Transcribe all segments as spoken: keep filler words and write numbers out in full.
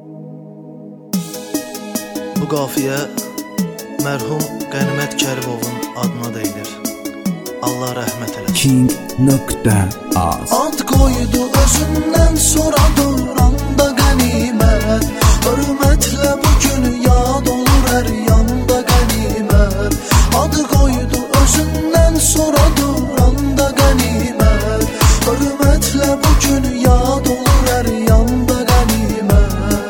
Bu qafiyə mərhum Qənimət Kərimovun adına deyilir. Allah rəhmət eləsin. King.az Ad qoydu özündən sonra duranda qənimət. Hörmətlə bugün yad olur hər yanda qənimət. Ad qoydu özündən sonra duranda qənimət. Hörmətlə bugün yad olur hər yanda qənimət.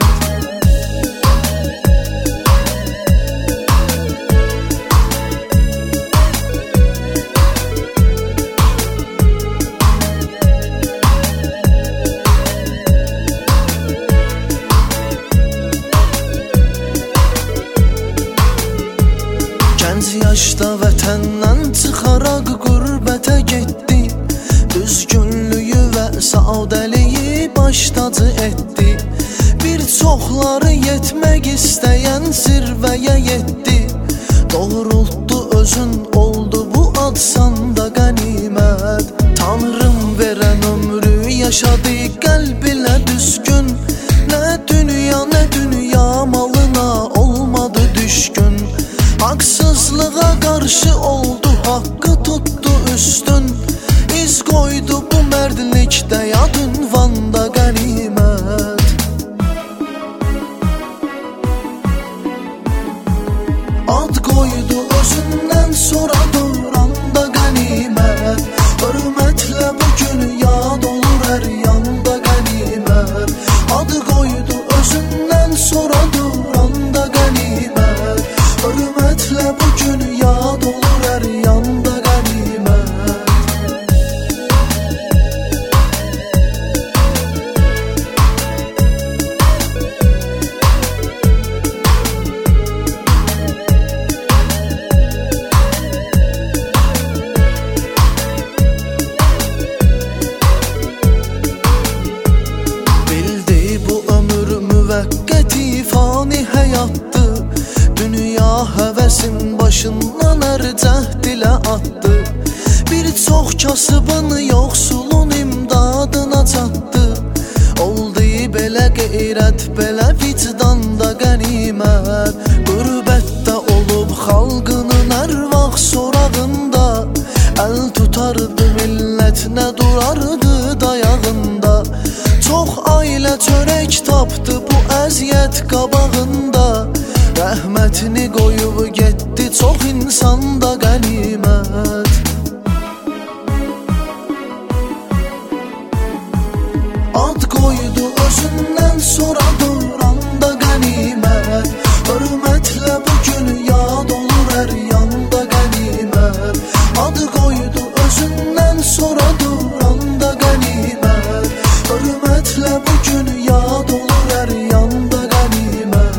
Gənc yaşda vətəndən çıxaraq qürbətə getdi. Düzgünlüyü və saadəliyi baştacı etdi. Bir çoxları yetmək istəyən zirvəyə yetdi. Doğrultdu özün oldu bu ad sanda qənimət. Tanrım verən ömrü yaşadı qəlbinə düzgün. Nə dünya nə dünya malına olmadı düşkün. Haksızlığa karşı oldu, hakkı tuttu üstün. İz koydu bu mərdlikdə yad ünvanda qənimət. Ad qoydu özündən sonra duranda qənimət. Hörmətlə bugün yad olur hər yanda qənimət. Ad qoydu özündən sonra duranda qənimət. Hörmətlə bugün yad olur hər yanda qənimət. Bildi bu ömür müvəqqəti fani həyatdır. Dünya həvəsin başından hər cəhd ilə atdı. Bir çox kasıbın yoxsulun imdadına çatdı. Oldu belə qeyrət, belə vicdanda qənimət. Qürbətdə olub xalqının hər vaxt sorağında. Əl tutardı millət, nə durardı dayağında. Çox ailə çörək tapdı bu əziyyət qabağında. Rəhmətini qoyub getdi çox insanda qənimət. Ad qoydu özündən sonra duranda qənimət. Hörmətlə bugün yad olur hər yanda qənimət. Ad qoydu özündən sonra duranda qənimət. Hörmətlə bugün yad olur hər yanda qənimət.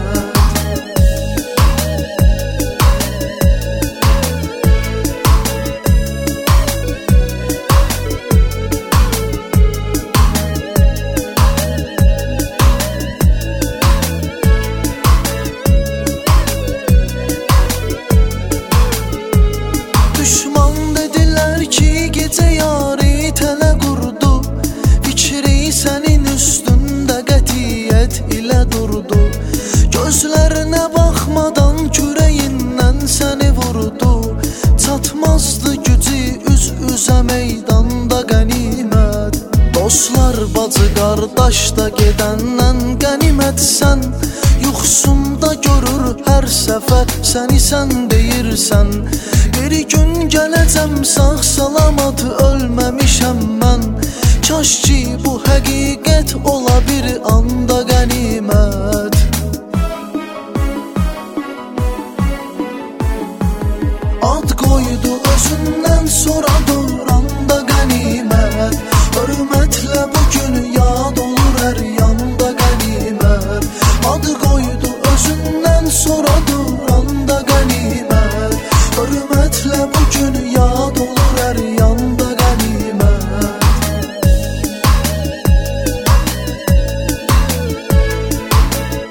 Düşman dedilər ki gecə yarı tələ qurdu. Fikri sənin üstündə qətiyyət ilə durdu. Gözlərinə baxmadan kürəyindən səni vurdu. Çatmazdı gücü üz üzə meydanda qənimət. Dostlar bacı qardaş da gedəndən qənimətsən. Yuxusunda görür hər səfər səni sən deyirsən. Bir gün gələcəm sağ salamat ölməmişəm mən. Kaş ki bu həqiqət ola bir anda qənimət. Ad qoydu özündən sonra duranda qənimət. Hörmətlə bugün yad olur hər yanda qənimət. Ad qoydu özündən sonra duranda qənimət. Hörmətlə bugün yad olur hər yanda qənimət.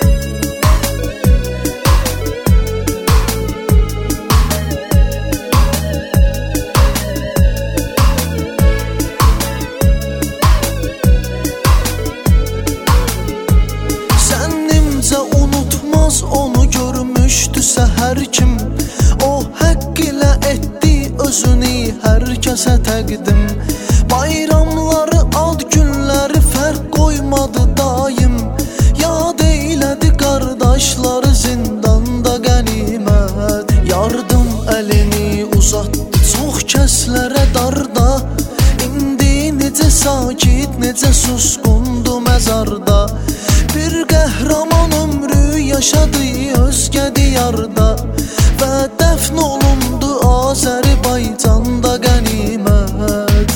hər kim. O haqq ilə etdi özünü hər kəsə təqdim. Bayramları, ad günləri fərq qoymadı daim. Yad eylədi qardaşları zindanda qənimət. Yardım əlini uzatdı çox kəslərə darda. İndi necə sakit, necə susqundu məzarda. Bir qəhrəman ömrü yaşadı özgə diyarda və dəfn olundu Azərbaycanda qənimət.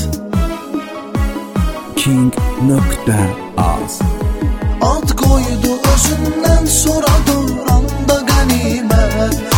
King.az Ad qoydu özündən sonra duranda qənimət.